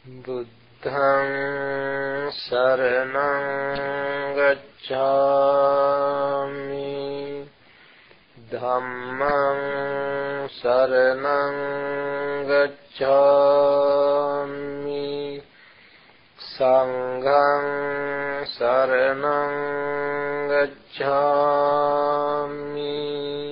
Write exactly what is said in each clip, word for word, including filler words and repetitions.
Buddhaṃ saraṇaṃ gacchāmi, Dhammaṃ saraṇaṃ gacchāmi, Saṅghaṃ saraṇaṃ gacchāmi.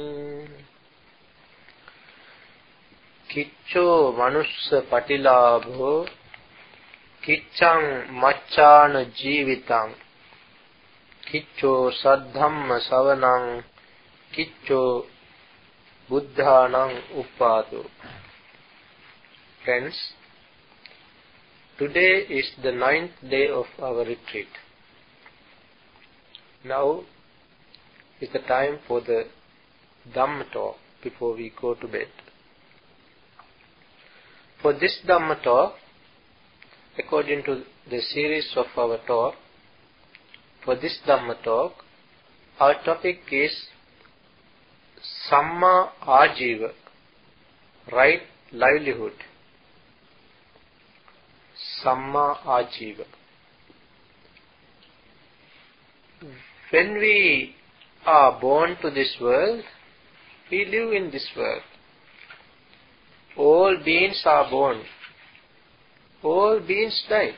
Kiccho manussa patilābho, Kiccaṃ maccāna jīvitaṃ, Kiccho saddhamma savanaṃ, Kiccho buddhānaṃ uppādo. Friends, today is the ninth day of our retreat. Now is the time for the Dhamma talk before we go to bed. For this Dhamma talk, according to the series of our talk, for this Dhamma talk, our topic is Samma Ājiva, right livelihood. Samma Ājiva. When we are born to this world, we live in this world. All beings are born. All beings die.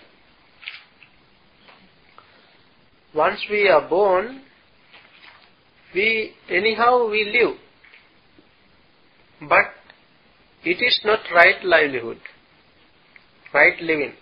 Once we are born, we anyhow we live. But it is not right livelihood, right living.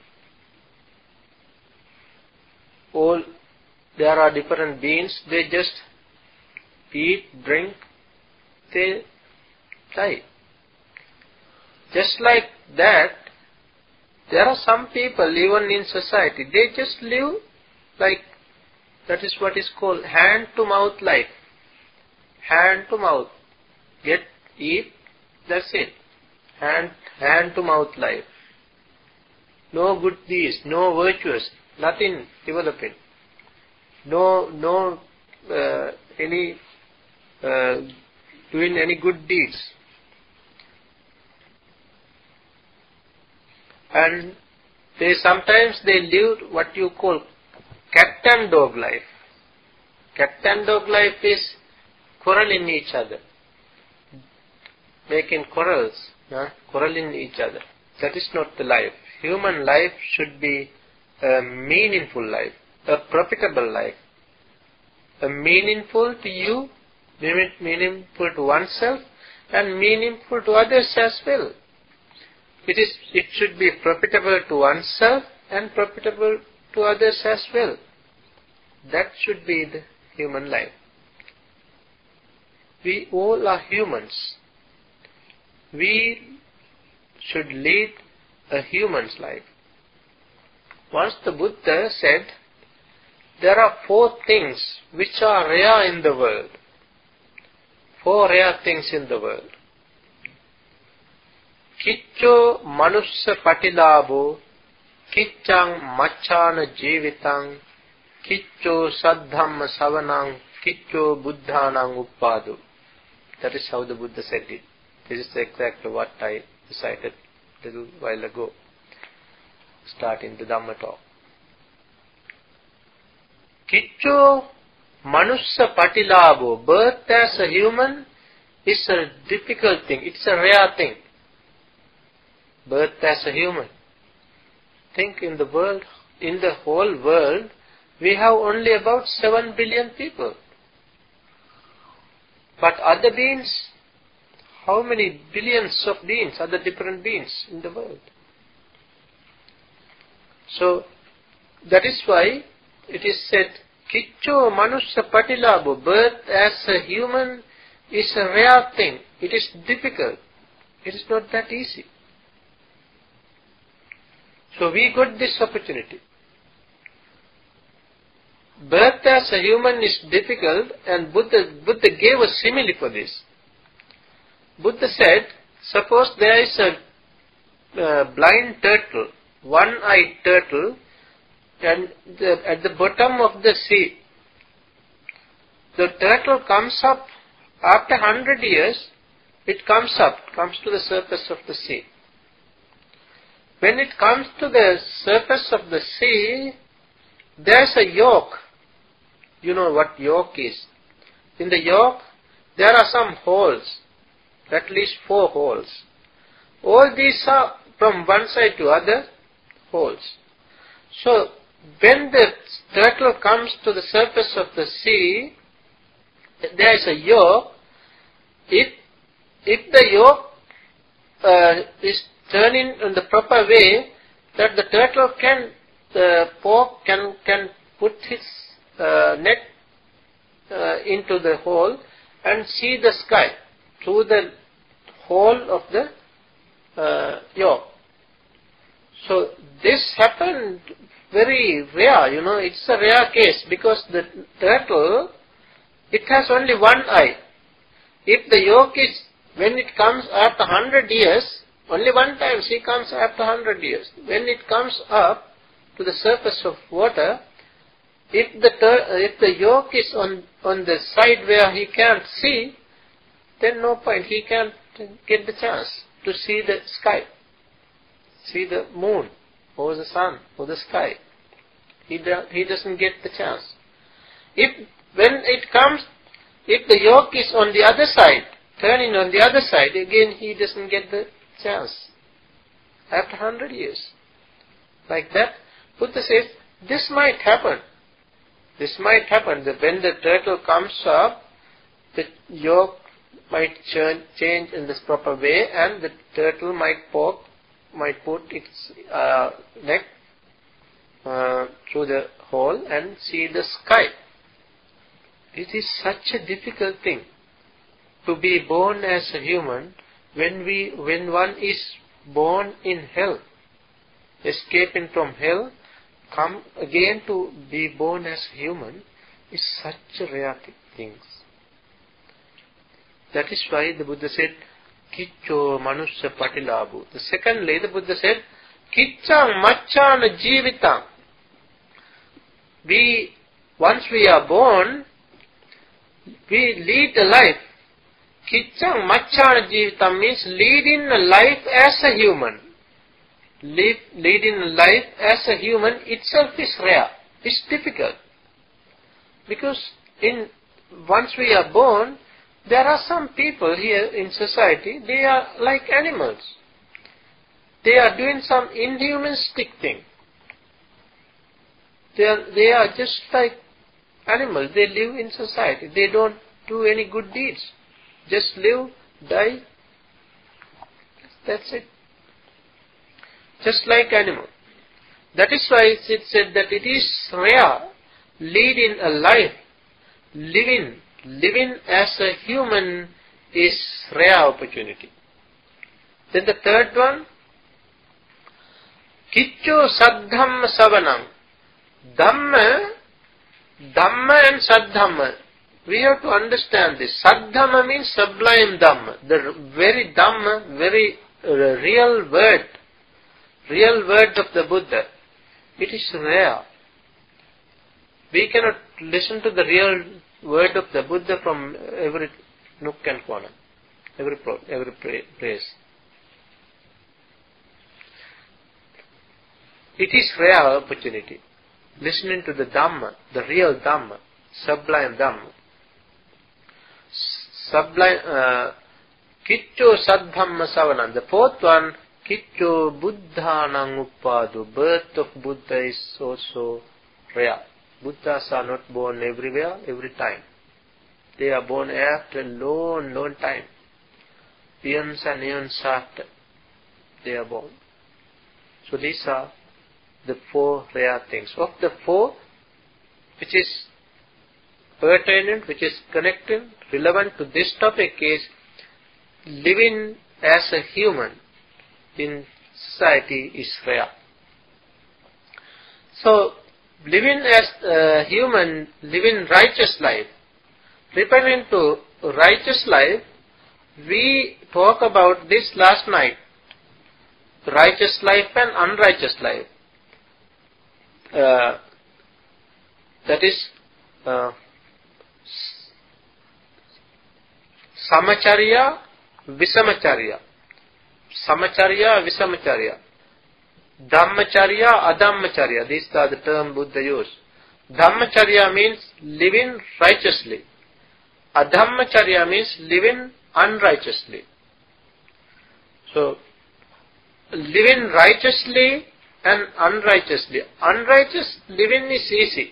All there are different beings, they just eat, drink, they die. Just like that, there are some people even in society, they just live like, that is what is called hand-to-mouth life. Hand-to-mouth. Get, eat, that's it. Hand, hand-to-mouth life. No good deeds, no virtues, nothing developing. No, no, uh, any, uh, doing any good deeds. And they sometimes they live what you call cat and dog life. Cat and dog life is quarreling each other, making quarrels, huh? quarreling each other. That is not the life. Human life should be a meaningful life, a profitable life, a meaningful to you, meaningful to oneself, and meaningful to others as well. It is. It should be profitable to oneself and profitable to others as well. That should be the human life. We all are humans. We should lead a human's life. Once the Buddha said, there are four things which are rare in the world. Four rare things in the world. Kiccho manussa patilābho, Kiccaṃ maccāna jīvitaṃ, Kiccho saddhamma savanaṃ, Kiccho buddhānaṃ uppādo. That is how the Buddha said it. This is exactly what I recited a little while ago, starting the Dhamma talk. Kiccho manussa patilābho, birth as a human is a difficult thing. It's a rare thing. Birth as a human. Think in the world, in the whole world, we have only about seven billion people. But other beings, how many billions of beings, other different beings in the world? So, that is why it is said, Kiccho manussa patilābho, birth as a human is a rare thing. It is difficult. It is not that easy. So we got this opportunity. Birth as a human is difficult, and Buddha, Buddha gave a simile for this. Buddha said, suppose there is a uh, blind turtle, one-eyed turtle, and the, at the bottom of the sea, the turtle comes up, after one hundred years, it comes up, comes to the surface of the sea. when it comes to the surface of the sea, there's a yolk. You know what yolk is. In the yolk, there are some holes, at least four holes. All these are from one side to other holes. So, when the turtle comes to the surface of the sea, there is a yolk. If, if the yolk uh, is turning in the proper way, that the turtle can uh, poke, can, can put his uh, neck uh, into the hole and see the sky through the hole of the uh, yolk. So this happened very rare, you know, it's a rare case because the turtle, it has only one eye. If the yolk is, when it comes after one hundred years, only one time she comes after one hundred years. When it comes up to the surface of water, if the if the yolk is on, on the side where he can't see, then no point, he can't get the chance to see the sky, see the moon, or the sun, or the sky. He, do, he doesn't get the chance. If, when it comes, if the yolk is on the other side, turning on the other side, again he doesn't get the chance. After one hundred years. Like that, Buddha says, this might happen. This might happen, that when the turtle comes up, the yolk might change in this proper way, and the turtle might poke, might put its uh, neck uh, through the hole and see the sky. It is such a difficult thing to be born as a human when we, when one is born in hell, escaping from hell, come again to be born as a human is such a rare thing. That is why the Buddha said, Kiccho Manusya Patilabu. The secondly, the Buddha said, Kiccang Machana Jivitang. We, once we are born, we lead a life. Kiccang Machana Jivitang means leading a life as a human. Live, leading a life as a human itself is rare. It's difficult. Because in once we are born, there are some people here in society, they are like animals. They are doing some inhumanistic thing. They are, they are just like animals. They live in society. They don't do any good deeds. Just live, die. That's it. Just like animal. That is why it said that it is rare leading a life, living, living as a human is rare opportunity. Then the third one, Kiccho Saddhamma Savanam. Dhamma, Dhamma and Saddhamma. We have to understand this. Saddhamma means sublime Dhamma. The very Dhamma, very uh, real word. Real word of the Buddha. It is rare. We cannot listen to the real word of the Buddha from every nook and corner, every every place. It is rare opportunity. Listening to the Dhamma, the real Dhamma, sublime Dhamma. Sublime, uh, Kiccho Saddhamma Savanam. The fourth one, Kiccho Buddhanang Uppadu. Birth of Buddha is also rare. Buddhas are not born everywhere, every time. They are born after a long, long time. Eons and eons after they are born. So these are the four rare things. Of the four, which is pertinent, which is connected, relevant to this topic is living as a human in society is rare. So, living as a human, living righteous life. Referring to righteous life, we talked about this last night. Righteous life and unrighteous life. Uh, that is uh, Samacharya, Visamacharya. Samacharya, Visamacharya. Dhammacharya, Adhammacharya. These are the terms Buddha used. Dhammacharya means living righteously. Adhammacharya means living unrighteously. So, living righteously and unrighteously. Unrighteous living is easy.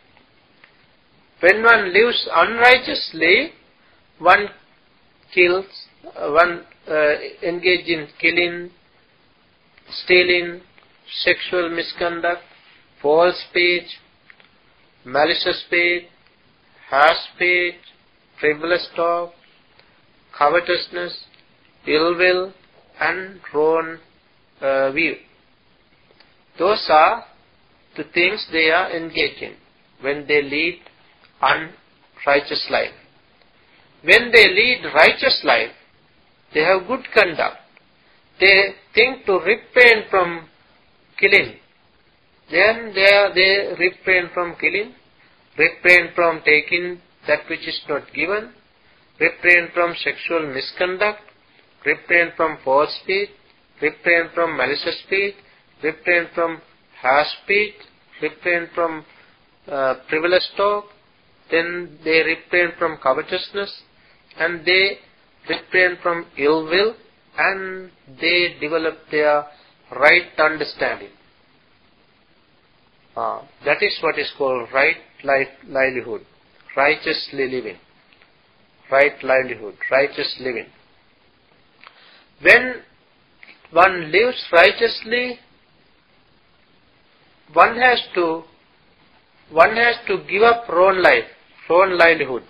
When one lives unrighteously, one kills, one uh, engages in killing, stealing, sexual misconduct, false speech, malicious speech, harsh speech, frivolous talk, covetousness, ill will, and wrong uh, view. Those are the things they are engaged in when they lead unrighteous life. When they lead righteous life, they have good conduct. They think to refrain from killing. Then they, are, they refrain from killing, refrain from taking that which is not given, refrain from sexual misconduct, refrain from false speech, refrain from malicious speech, refrain from harsh speech, refrain from uh, frivolous talk, then they refrain from covetousness, and they refrain from ill will, and they develop their right understanding. Uh, that is what is called right life livelihood, righteously living, right livelihood, righteous living. When one lives righteously, one has to one has to give up wrong life, wrong livelihood.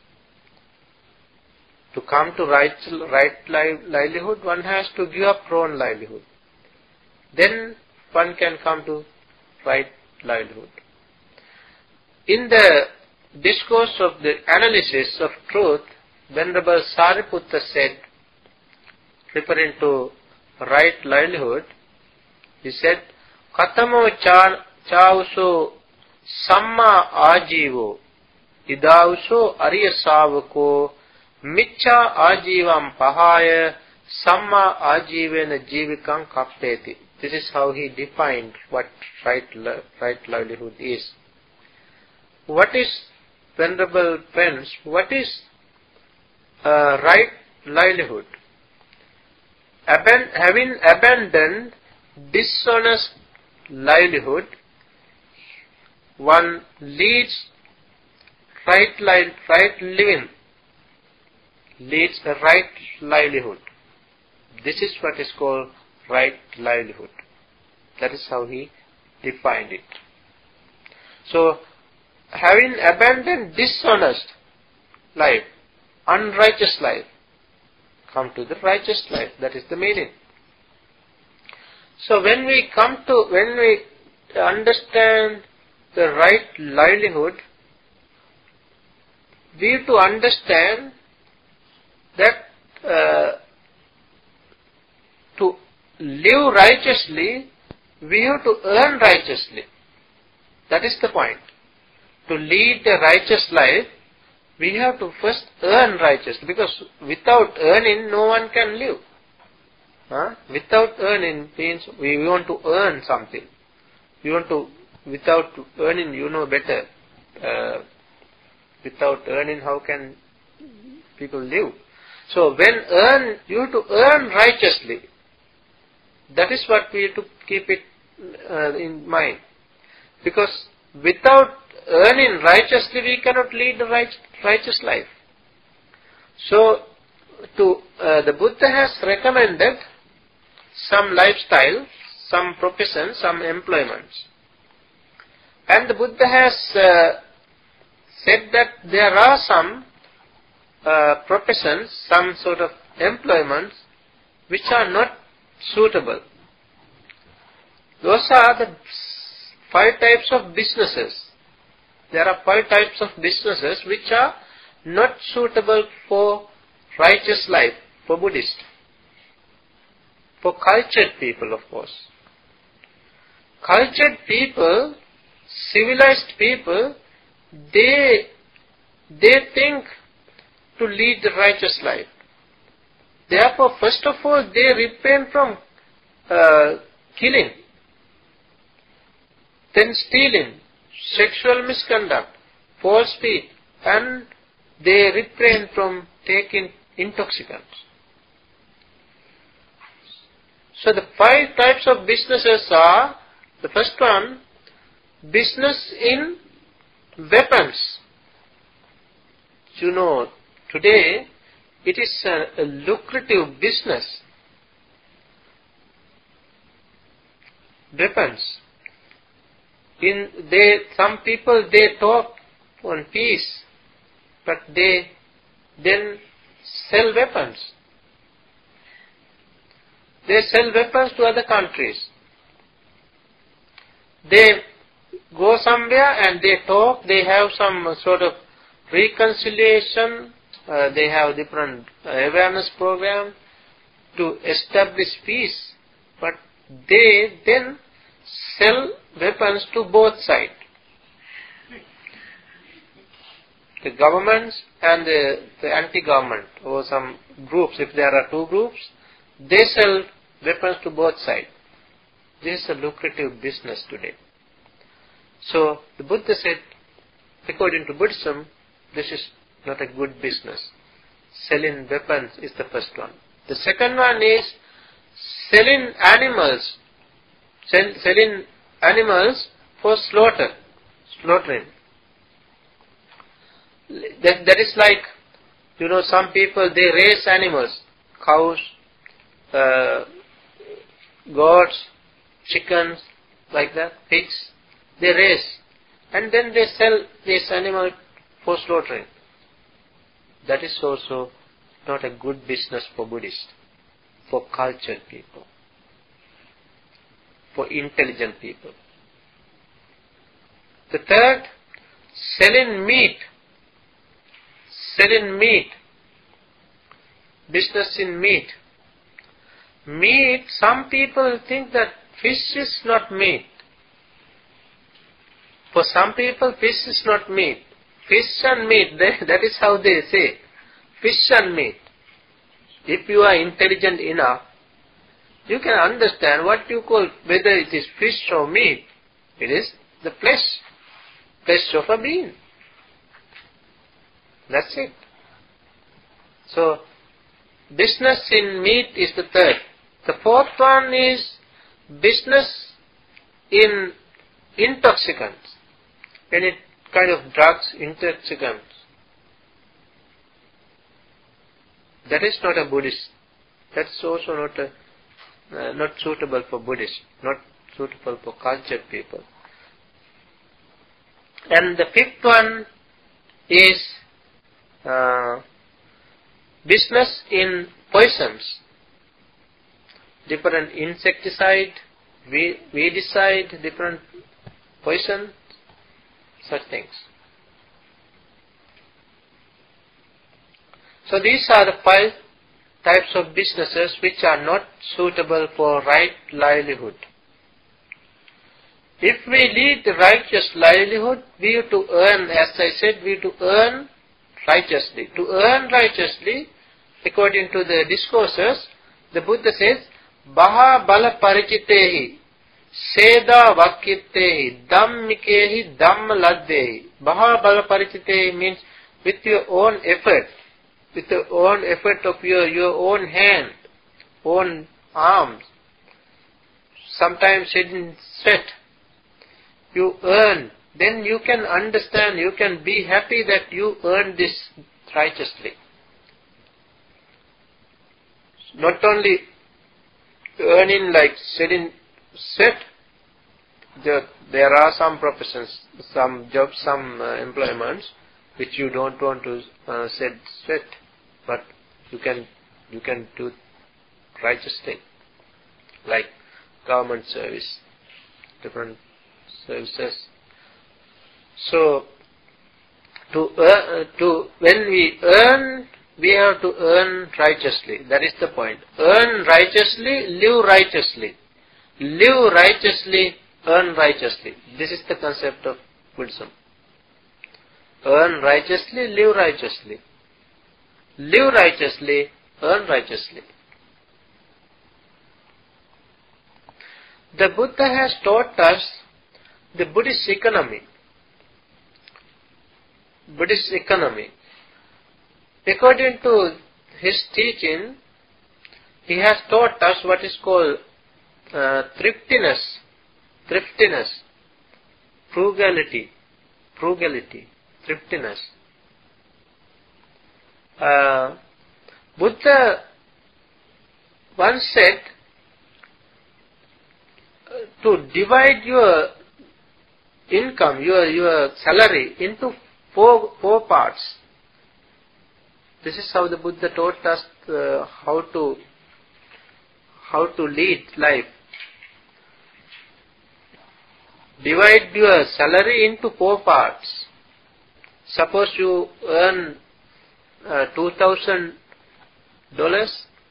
To come to right, right livelihood, one has to give up wrong livelihood. Then one can come to right livelihood. In the discourse of the analysis of truth, Venerable Sariputta said, referring to right livelihood, he said, Katamo chauso samma ajivo idauso arya savako Michcha ajivam pahaya samma ajivena jivikam kapteti. This is how he defined what right, right livelihood is. What is, venerable friends, what is uh, right livelihood? Aban having abandoned dishonest livelihood, one leads right, li right living. leads a right livelihood. This is what is called right livelihood. That is how he defined it. So, having abandoned dishonest life, unrighteous life, come to the righteous life. That is the meaning. So, when we come to, when we understand the right livelihood, we have to understand that uh, to live righteously, we have to earn righteously. That is the point. To lead a righteous life, we have to first earn righteously, because without earning, no one can live. Huh? Without earning means we want to earn something. We want to, without earning, you know better. Uh, without earning, how can people live? So when earn, you have to earn righteously. That is what we have to keep it uh, in mind. Because without earning righteously, we cannot lead a right, righteous life. So, to uh, the Buddha has recommended some lifestyle, some profession, some employments. And the Buddha has uh, said that there are some uh, professions, some sort of employments which are not suitable. Those are the five types of businesses. There are five types of businesses which are not suitable for righteous life, for Buddhist, for cultured people, of course. Cultured people, civilized people, they they think to lead the righteous life. Therefore, first of all, they refrain from uh, killing. then stealing, sexual misconduct, false speech, and they refrain from taking intoxicants. So the five types of businesses are, the first one, business in weapons. You know, today it is a, a lucrative business. Weapons. In they, some people they talk on peace, but they then sell weapons. They sell weapons to other countries. They go somewhere and they talk, they have some sort of reconciliation, uh, they have different awareness program to establish peace, but they then sell weapons to both sides. The governments and the, the anti-government, or some groups, if there are two groups, they sell weapons to both sides. This is a lucrative business today. So the Buddha said, according to Buddhism, this is not a good business. Selling weapons is the first one. The second one is selling animals, sell, selling animals for slaughter, slaughtering. That, that is like, you know, some people, they raise animals, cows, uh, goats, chickens, like that, pigs, they raise, and then they sell this animal for slaughtering. That is also not a good business for Buddhists, for cultured people, for intelligent people. The third, selling meat, selling meat, business in meat. Meat, some people think that fish is not meat. For some people, fish is not meat. Fish and meat, they, that is how they say. Fish and meat. If you are intelligent enough, you can understand what you call, whether it is fish or meat. It is the flesh, flesh of a being. That's it. So, business in meat is the third. The fourth one is business in intoxicants. Any kind of drugs, intoxicants. That is not a Buddhist. That's also not a, uh, not suitable for Buddhists, not suitable for cultured people. And the fifth one is uh, business in poisons. Different insecticide, weedicide, different poison, such things. So these are the five types of businesses which are not suitable for right livelihood. If we lead the righteous livelihood, we have to earn, as I said, we have to earn righteously. To earn righteously, according to the discourses, the Buddha says, Baha bala paricitehi, seda vakittehi, dhammikehi dhamma laddehi. Baha bala paricitehi means with your own effort, with your own effort of your, your own hand, own arms, sometimes in sweat, you earn, then you can understand, you can be happy that you earned this righteously. Not only earning like selling sweat, there, there are some professions, some jobs, some uh, employments which you don't want to uh, sell sweat, but you can you can do righteously, like government service, different services. So, to earn, to when we earn, we have to earn righteously. That is the point. Earn righteously, live righteously. Live righteously, earn righteously. This is the concept of Buddhism. Earn righteously, live righteously. Live righteously, earn righteously. The Buddha has taught us the Buddhist economy. Buddhist economy. According to his teaching, he has taught us what is called uh, thriftiness, thriftiness, frugality, frugality, thriftiness. Uh, Buddha once said uh, to divide your income, your your salary into four four parts. This is how the Buddha taught us uh, how to how to lead life. Divide your salary into four parts. Suppose you earn uh, two thousand dollars,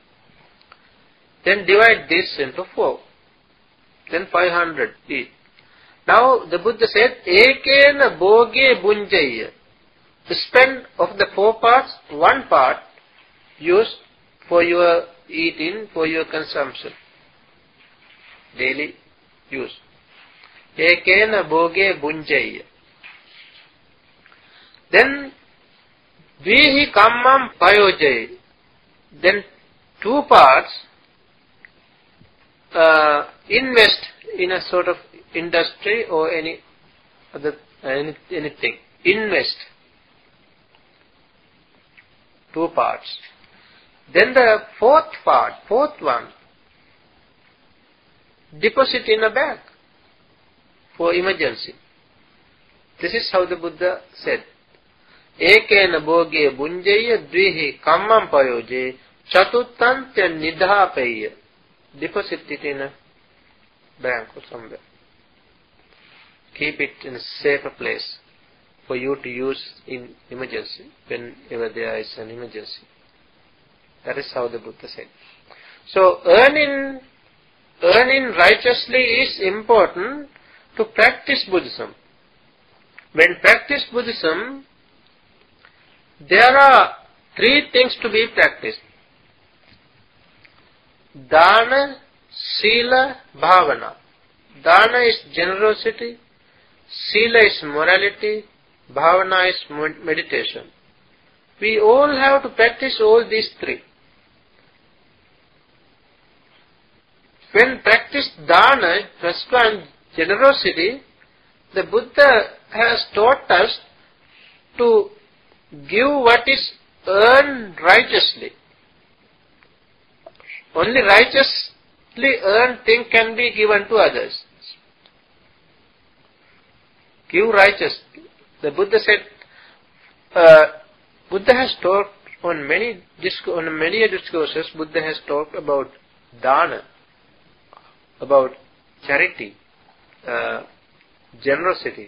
then divide this into four. Then five hundred each. Now the Buddha said, Ekena bhoge bunjaya. Spend of the four parts, one part use for your eating, for your consumption. Daily use. Ekena bhoge bunjaya. Then vihi kammam payojaya. Then two parts uh, invest in a sort of industry or any other any, anything. Invest. Two parts. Then the fourth part, fourth one, deposit in a bank for emergency. This is how the Buddha said. Ekena bhoge bunjaya dvihi kammam payoje chatutantya nidhapeya. Deposit it in a bank or somewhere. Keep it in a safer place for you to use in emergency, whenever there is an emergency. That is how the Buddha said. So earning, earning righteously is important to practice Buddhism. When practice Buddhism, there are three things to be practiced. Dana, Sila, Bhavana. Dana is generosity, Sila is morality, Bhavana is meditation. We all have to practice all these three. When practice Dana, first one, generosity, the Buddha has taught us to give what is earned righteously. Only righteously earned thing can be given to others. Give righteous. The Buddha said, uh, Buddha has talked on many disc- on many discourses. Buddha has talked about dana, about charity, uh, generosity.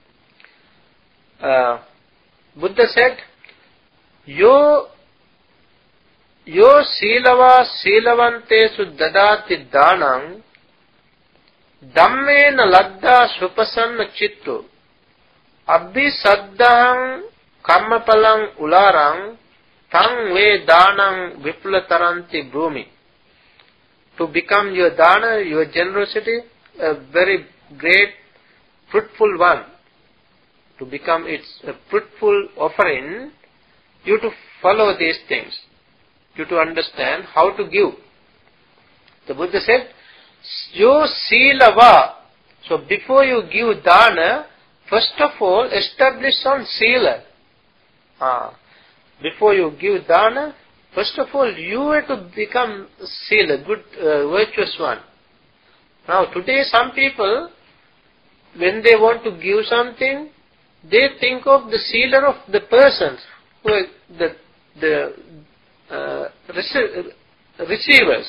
Uh, Buddha said, Yo Yo silava silavantesu dadati danang dhammena ladda supasanna chitto abhi saddahang kammapalang ularang tang ve danang viplataranti brumi. To become your dana, your generosity, a very great, fruitful one. To become its a fruitful offering, you to follow these things. You to understand how to give. The Buddha said, Yo silava. So before you give dana, first of all, establish some sila. Ah, before you give dana, first of all, you have to become sila, good, uh, virtuous one. Now, today some people, when they want to give something, they think of the sila of the persons, who are the the uh, rece- receivers,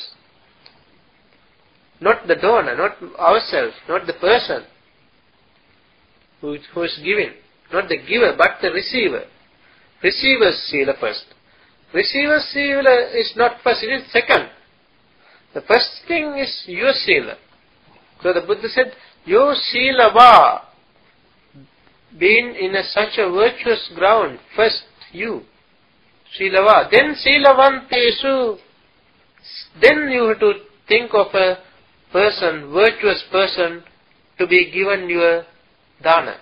not the donor, not ourselves, not the person who, who is giving, not the giver, but the receiver. Receiver's sila first. Receiver's sila is not first, it is second. The first thing is your sila. So the Buddha said, Yo sila va, being in a, such a virtuous ground, first you, sila va. Then silavantesu, then you have to think of a person, virtuous person, to be given your dana.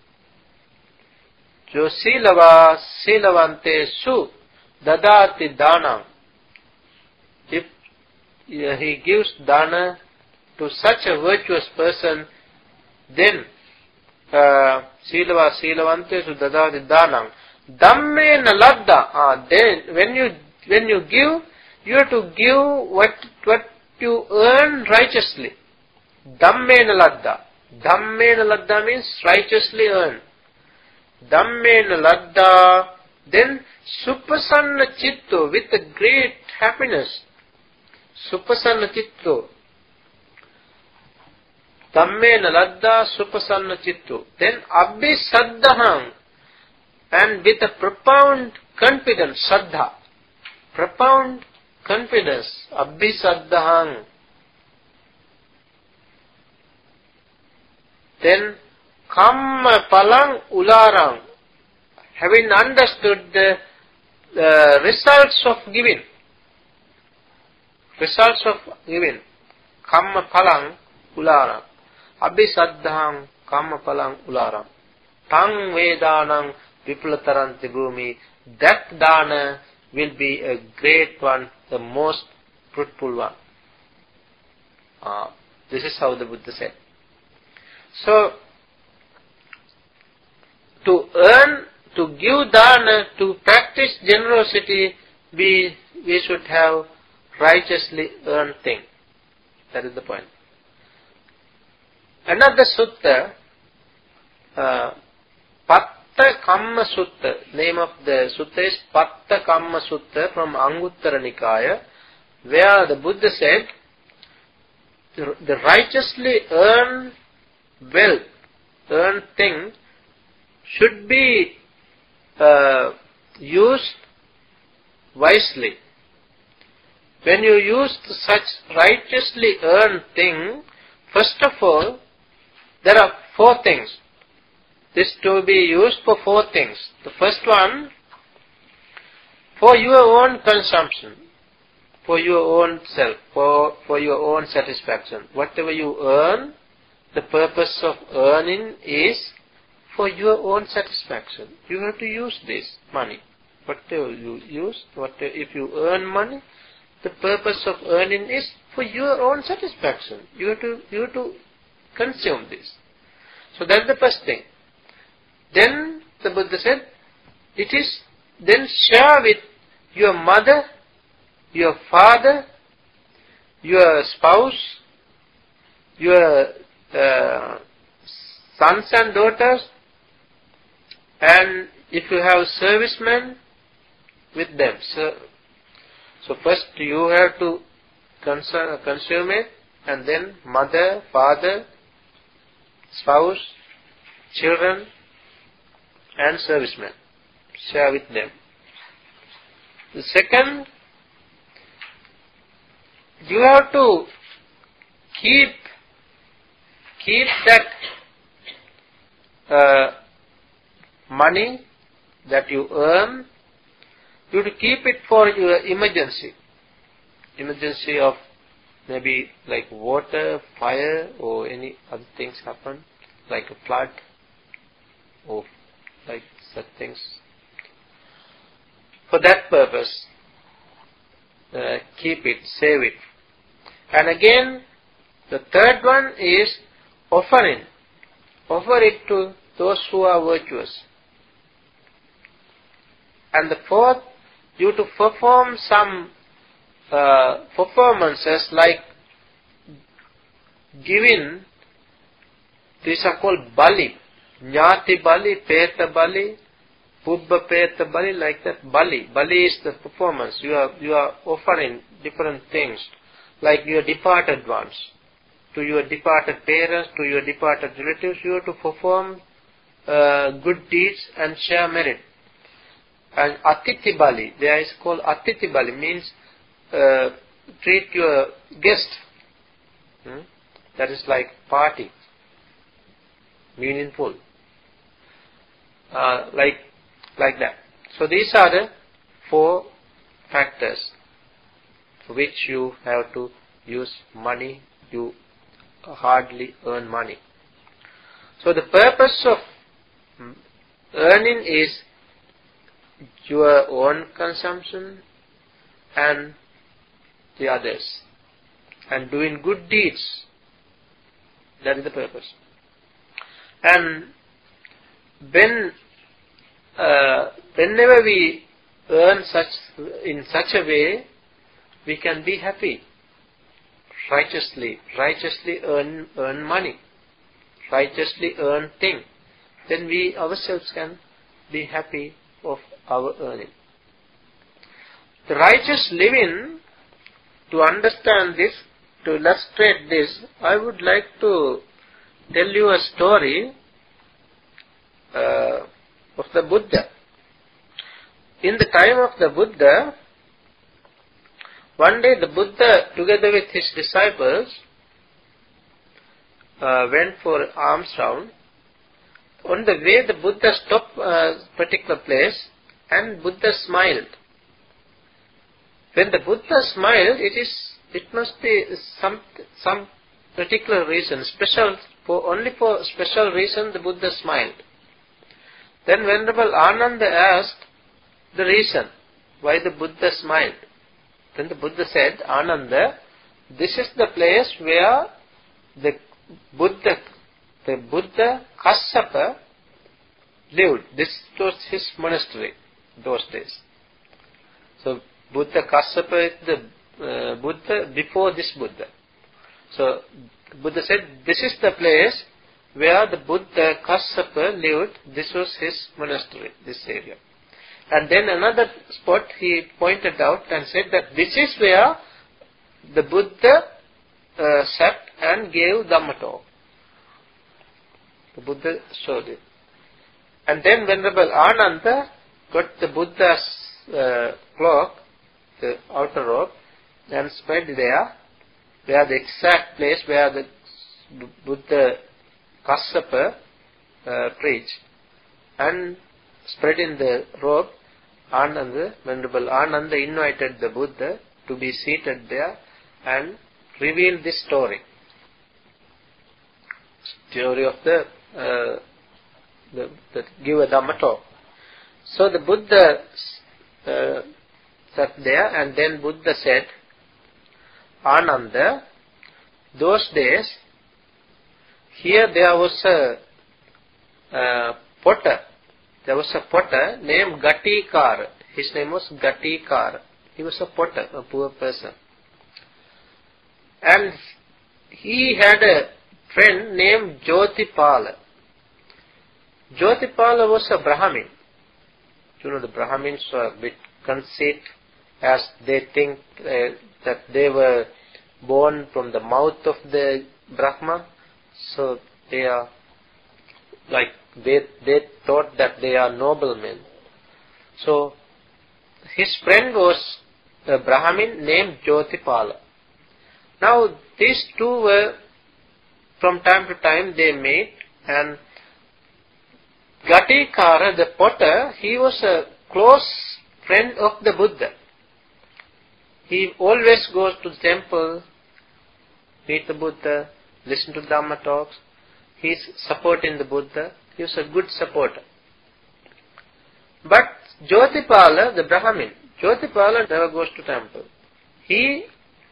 Jo silava silavante su dadati dana. If he gives dana to such a virtuous person, then silava silavante su dadati dana. Dhammena ladda. Ah, then when you when you give, you have to give what what you earn righteously. Dhammena ladda. Dhammena ladda means righteously earn. Dhammena ladda. Then supasanna chitto, with a great happiness. Supasanna chitto. Dhammena ladda supasanna chitto. Then abhisaddaham, and with a profound confidence, saddha. Profound confidence, abhisaddaham. Then kamma palang ularang, having understood the uh, results of giving. Results of giving. Kamma palang ularang. Abhisaddaham kamma palang ularang. Tang vedanang vipulataranti bhumi. That dana will be a great one, the most fruitful one. Uh, this is how the Buddha said. So, to earn, to give dana, to practice generosity, we, we should have righteously earned thing. That is the point. Another sutta, uh, Patta Kamma Sutta, name of the sutta is Patta Kamma Sutta from Anguttara Nikaya, where the Buddha said, the, the righteously earned wealth, earned thing, should be uh, used wisely. When you use such righteously earned thing, first of all, there are four things. This to be used for four things. The first one, for your own consumption, for your own self, for, for your own satisfaction. Whatever you earn, the purpose of earning is for your own satisfaction. You have to use this money. Whatever you use, whatever, if you earn money, the purpose of earning is for your own satisfaction. You have to, you have to consume this. So that's the first thing. Then the Buddha said, it is then share with your mother, your father, your spouse, your uh, sons and daughters, and if you have servicemen, with them. So, so first you have to consume, consume it, and then mother, father, spouse, children, and servicemen. Share with them. The second, you have to keep keep that uh, money that you earn. You have to keep it for your emergency. Emergency of maybe like water, fire, or any other things happen, like a flood, or like such things. For that purpose, uh, keep it, save it. And again, the third one is offering. Offer it to those who are virtuous. And the fourth, you to perform some uh, performances like giving. These are called bali. Jnati bali, peta bali, Pubbha peta bali, like that. Bali. Bali is the performance. You are, you are offering different things, like your departed ones. To your departed parents, to your departed relatives, you have to perform uh, good deeds and share merit. And Atiti Bali, there is called Atiti Bali, means uh, treat your guest. Hmm? That is like party. Meaningful. Uh, like, like that. So these are the four factors for which you have to use money. You hardly earn money. So the purpose of earning is your own consumption and the others, and doing good deeds. That is the purpose. And when uh, whenever we earn such in such a way, we can be happy. Righteously, righteously earn earn money, righteously earn thing. Then we ourselves can be happy of our earning. The righteous living, to understand this, to illustrate this, I would like to tell you a story uh, of the Buddha. In the time of the Buddha, one day the Buddha, together with his disciples, uh, went for alms round. On the way, the Buddha stopped a particular place, and Buddha smiled. When the Buddha smiled, it is it must be some some particular reason, special for only for special reason the Buddha smiled. Then Venerable Ananda asked the reason why the Buddha smiled. Then the Buddha said, Ananda, this is the place where the Buddha, the Buddha Kassapa lived. This was his monastery those days. So Buddha Kassapa is the uh, Buddha before this Buddha. So Buddha said, this is the place where the Buddha Kassapa lived. This was his monastery, this area. And then another spot he pointed out and said that this is where the Buddha uh, sat and gave Dhamma talk. The Buddha showed it. And then Venerable Ananda got the Buddha's uh, cloak, the outer robe, and spread there, where the exact place where the Buddha Kassapa uh, preached. And spread in the robe, Ananda, Venerable Ananda invited the Buddha to be seated there and revealed this story. Story of the, uh, the, the give a Dhamma talk. So the Buddha uh, sat there, and then Buddha said, Ananda, those days, here there was a uh, potter. There was a potter named Gatikara. His name was Gatikara. He was a potter, a poor person. And he had a friend named Jyotipala. Jyotipala was a Brahmin. You know, the Brahmins were a bit conceit, as they think uh, that they were born from the mouth of the Brahma. So they are like, they they thought that they are noblemen. So his friend was a Brahmin named Jyotipala. Now these two were, from time to time they met, and Gatikara, the potter, he was a close friend of the Buddha. He always goes to the temple, meet the Buddha, listen to Dhamma talks. He is supporting the Buddha. He was a good supporter. But Jyotipala, the Brahmin, Jyotipala never goes to temple. He,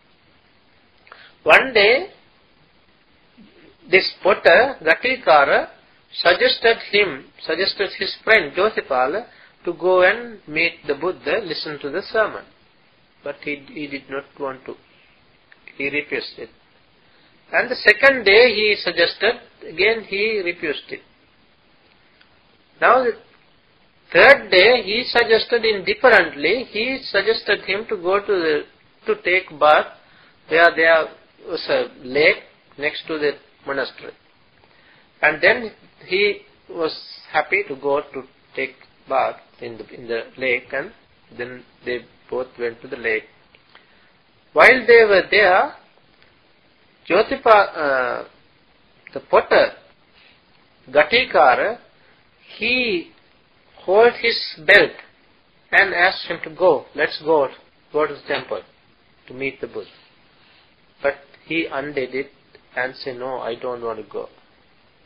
one day, this potter, Gatikara, suggested him, suggested his friend Jyotipala to go and meet the Buddha, listen to the sermon. But he, he did not want to. He refused it. And the second day he suggested, again he refused it. Now the third day he suggested indifferently, he suggested him to go to the, to take bath where there was a lake next to the monastery. And then he was happy to go to take bath in the, in the lake, and then they both went to the lake. While they were there, Jyotipa, uh, the potter, Gatikara, he held his belt and asked him to go, let's go, go to the temple to meet the Buddha. But he undid it and said, no, I don't want to go.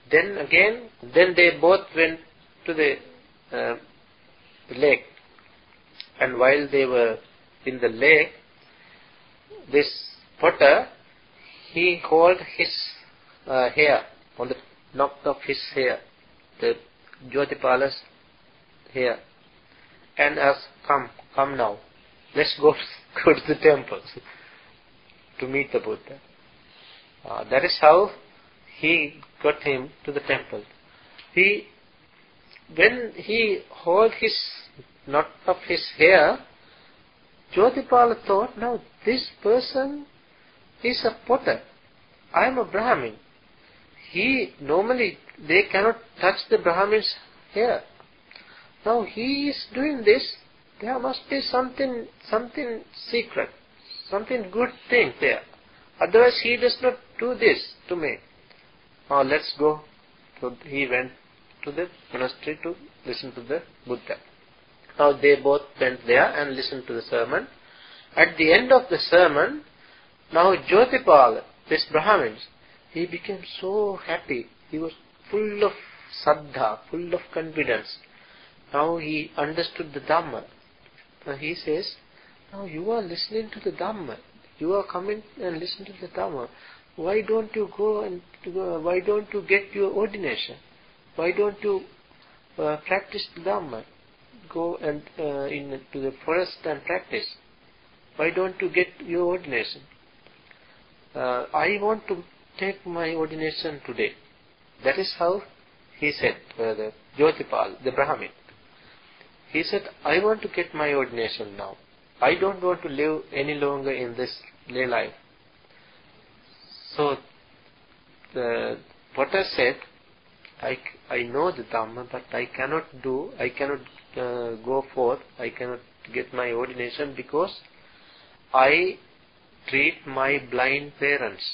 Then again, then they both went to the uh, lake. And while they were in the lake, this potter, he called his uh, hair, on the knock of his hair, the Jyotipala's hair, and asked, come, come now, let's go, go to the temple to meet the Buddha. Uh, that is how he got him to the temple. He, when he held his knot of his hair, Jyotipala thought, now this person is a potter. I am a Brahmin. He, normally, they cannot touch the Brahmin's hair. Now he is doing this, there must be something, something secret, something good thing there. Otherwise he does not do this to me. Now let's go. So he went to the monastery to listen to the Buddha. Now they both went there and listened to the sermon. At the end of the sermon, now Jyotipala, this Brahmin, he became so happy. He was full of saddha, full of confidence. Now he understood the Dhamma. Now he says, now you are listening to the Dhamma. You are coming and listening to the Dhamma. Why don't you go and uh, why don't you get your ordination? Why don't you uh, practice the Dhamma? Go and uh, into the forest and practice. Why don't you get your ordination? Uh, I want to take my ordination today. That is how he said, uh, the Jyotipal, the Brahmin. He said, I want to get my ordination now. I don't want to live any longer in this lay life. So the potter said, I, I know the Dhamma, but I cannot do, I cannot uh, go forth, I cannot get my ordination because I treat my blind parents.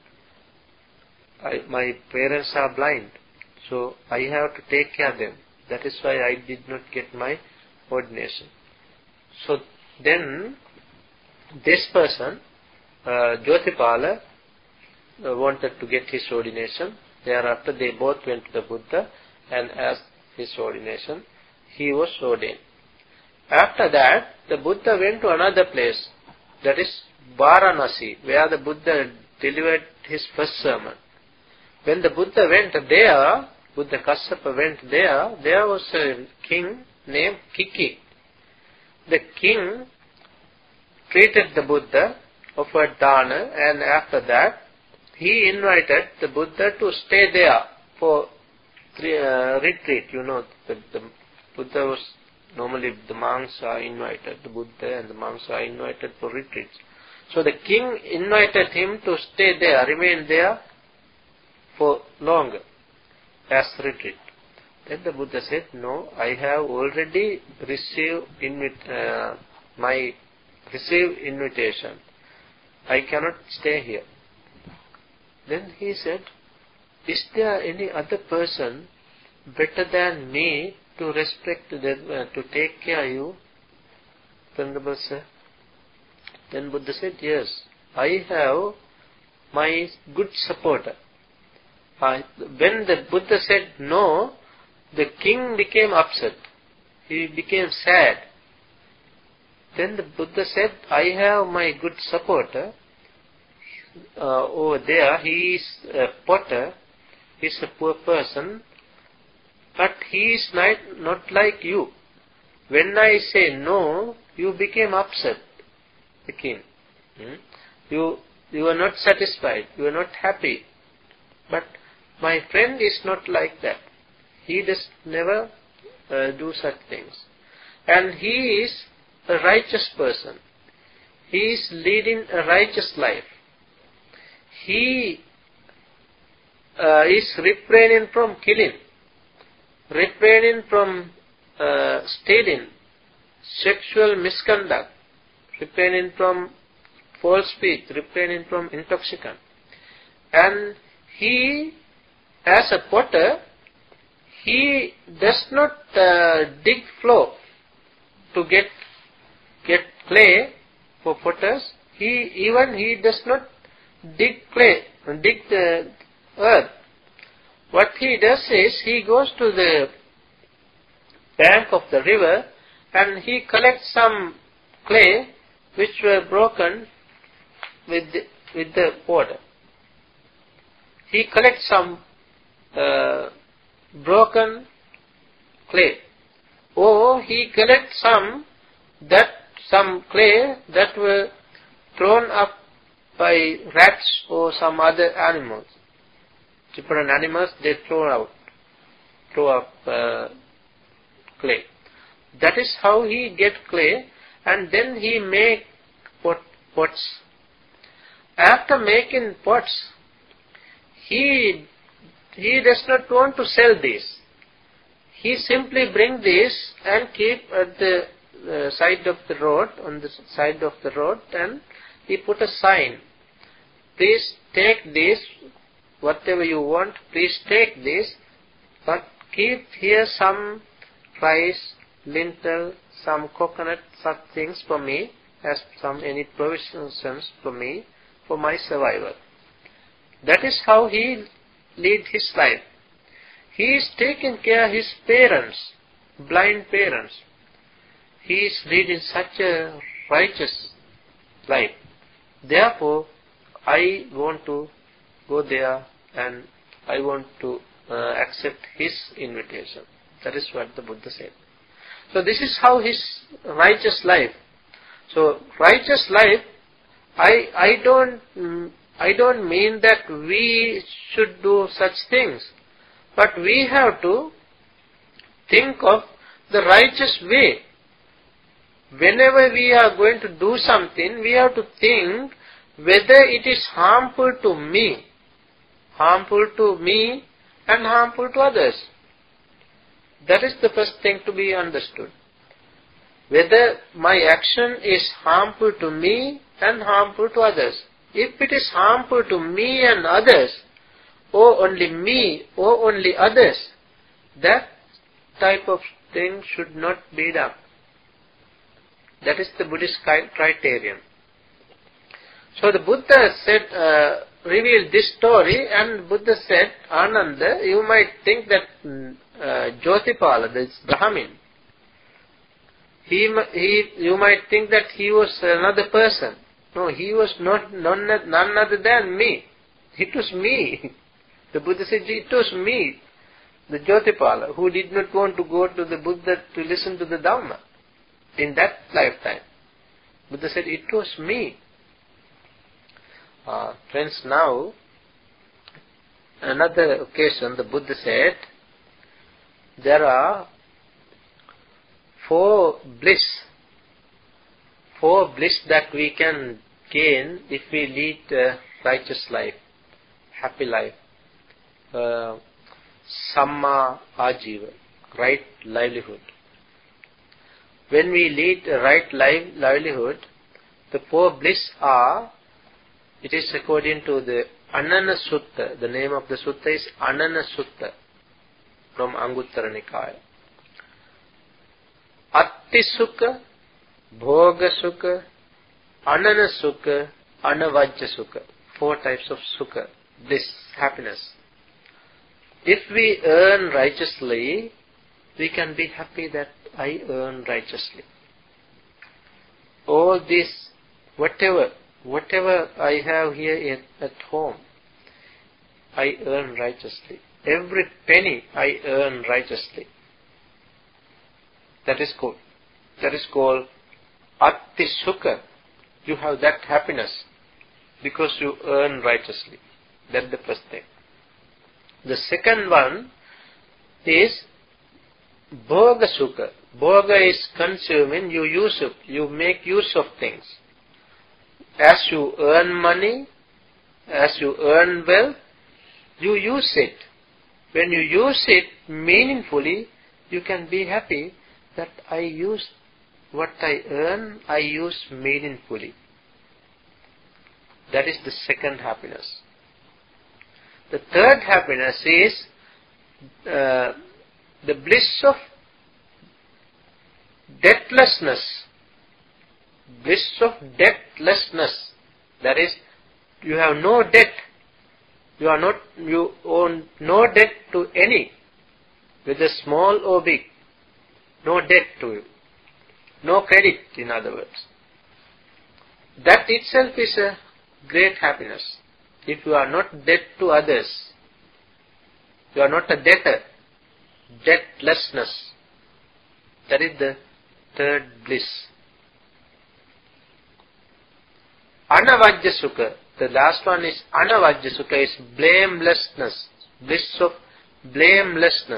I, my parents are blind, so I have to take care of them. That is why I did not get my ordination. So then this person, uh, Jyotipala, uh, wanted to get his ordination. Thereafter they both went to the Buddha and asked his ordination. He was ordained. After that, the Buddha went to another place, that is Varanasi, where the Buddha delivered his first sermon. When the Buddha went there, Buddha Kassapa went there, there was a king named Kiki. The king treated the Buddha, offered dana, and after that, he invited the Buddha to stay there for three, uh, retreat. You know, the, the Buddha was, normally the monks are invited, the Buddha and the monks are invited for retreats. So the king invited him to stay there, remain there for longer as retreat. Then the Buddha said, no, I have already received invit- uh, my received invitation. I cannot stay here. Then he said, is there any other person better than me to respect them, uh, to take care of you, Venerable Sir? Then Buddha said, yes, I have my good supporter. Uh, when the Buddha said no, the king became upset. He became sad. Then the Buddha said, I have my good supporter. Uh, over there, he is a potter. He is a poor person. But he is not, not like you. When I say no, you became upset, the king. Hmm? You, you are not satisfied. You are not happy. But my friend is not like that. He does never uh, do such things. And he is a righteous person. He is leading a righteous life. He uh, is refraining from killing, refraining from uh, stealing, sexual misconduct, refraining from false speech, refraining from intoxicant. And he, as a potter, he does not uh, dig floor to get get clay for potters. He even he does not dig clay, dig the earth. what he does is, he goes to the bank of the river and he collects some clay which were broken with the, with the water. He collects some uh, broken clay, or he collects some that some clay that were thrown up by rats or some other animals. Different animals, they throw out, throw up uh, clay. That is how he get clay, and then he make pot, pots. After making pots, he he does not want to sell these. He simply bring this and keep at the uh, side of the road, on the side of the road, and he put a sign. Please take this, whatever you want, please take this, but keep here some rice, lintel, some coconut, such things for me, as some any provisions for me, for my survival. That is how he lead his life. He is taking care of his parents, blind parents. He is leading such a righteous life. Therefore, I want to go there and I want to uh, accept his invitation. That is what the Buddha said. So this is how his righteous life. So righteous life, I I don't I don't mean that we should do such things, but we have to think of the righteous way. Whenever we are going to do something, we have to think whether it is harmful to me, harmful to me and harmful to others. That is the first thing to be understood. Whether my action is harmful to me and harmful to others. If it is harmful to me and others, or only me or only others, that type of thing should not be done. That is the Buddhist criterion. So the Buddha said, uh, revealed this story, and Buddha said, Ananda, you might think that uh, Jyotipala, this Brahmin, he, he, you might think that he was another person. No, he was not none, none other than me. It was me. The Buddha said, it was me, the Jyotipala, who did not want to go to the Buddha to listen to the Dhamma in that lifetime. Buddha said, it was me. Uh, friends, now, another occasion, the Buddha said, there are four bliss, four bliss that we can gain if we lead a righteous life, happy life. Uh, Samma Ajiva, right livelihood. When we lead a right life, livelihood, the four bliss are, it is according to the Anana Sutta. The name of the sutta is Anana Sutta from Anguttara Nikaya. Atti Sukha, Bhoga Sukha, Anana Sukha, Anavajja Sukha. Four types of Sukha, bliss, happiness. If we earn righteously, we can be happy that I earn righteously. All this, whatever, whatever I have here at home, I earn righteously. Every penny I earn righteously. That is called, that is called Atti Sukha. You have that happiness because you earn righteously. That's the first thing. The second one is Bhoga Sukha. Bhoga is consuming, you use it, you make use of things. As you earn money, as you earn wealth, you use it. When you use it meaningfully, you can be happy that I use what I earn, I use meaningfully. That is the second happiness. The third happiness is uh, the bliss of debtlessness. Bliss of debtlessness. That is, you have no debt. You are not, you own no debt to any, whether small or big. No debt to you. No credit, in other words. That itself is a great happiness. If you are not debt to others, you are not a debtor. Debtlessness. That is the third bliss. Anavajja sukha. The last one is anavajja sukha, is blamelessness. Bliss of blamelessness.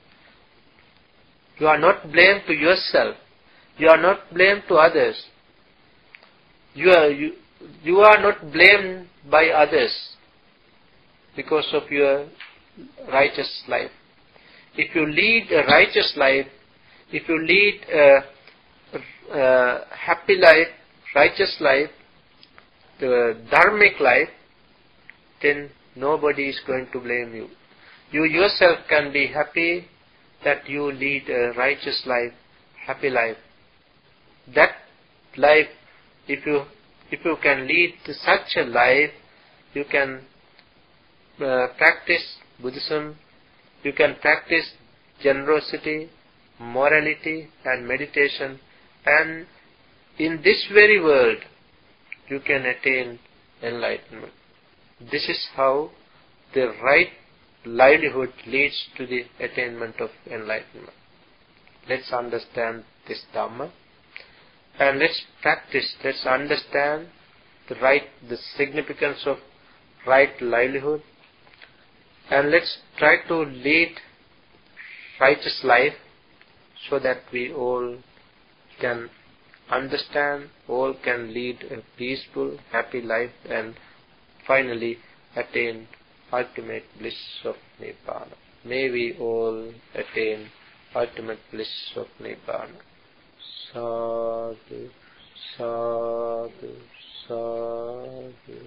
You are not blamed to yourself. You are not blamed to others. You are, you, you are not blamed by others because of your righteous life. If you lead a righteous life, if you lead a, a happy life, righteous life, the dharmic life, then nobody is going to blame you. You yourself can be happy that you lead a righteous life, happy life. That life, if you if you can lead such a life, you can uh, practice Buddhism, you can practice generosity, morality and meditation, and in this very world you can attain enlightenment. This is how the right livelihood leads to the attainment of enlightenment. Let's understand this Dhamma and let's practice, let's understand the right, the significance of right livelihood, and let's try to lead righteous life so that we all can understand, all can lead a peaceful, happy life and finally attain ultimate bliss of Nibbana. May we all attain ultimate bliss of Nibbana. Sadhu, sadhu, sadhu.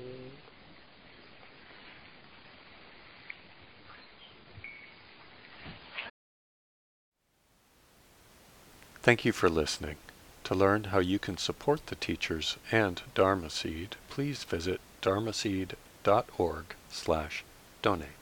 Thank you for listening. To learn how you can support the teachers and Dharma Seed, please visit dharmaseed dot org slash donate.